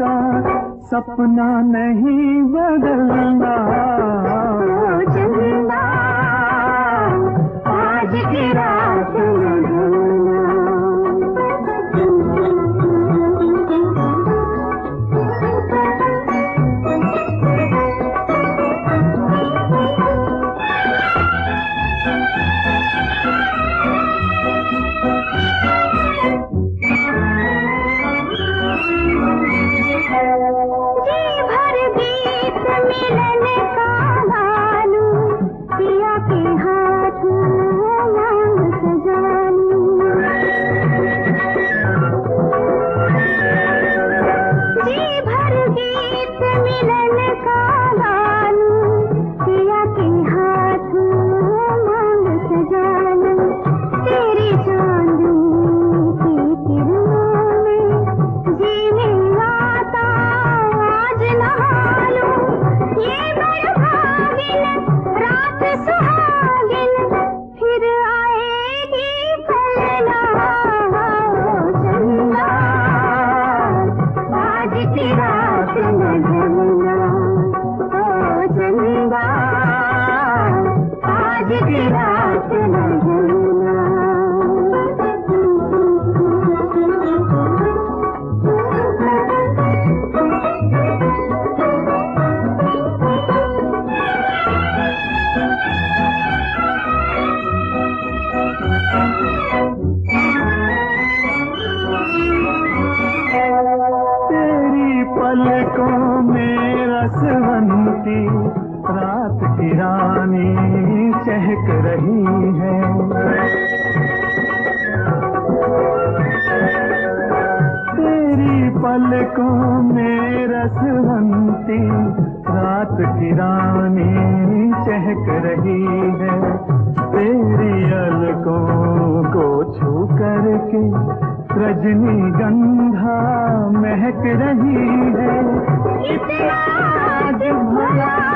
का सपना नहीं बदलना। चंदा आज की रात पलकों में रसवंती रात की रानी चहक रही है। तेरी पलकों में रसवंती रात की रानी चहक रही है। तेरी अलकों को छू करके रजनीगंधा महक रही है। इतना आज भला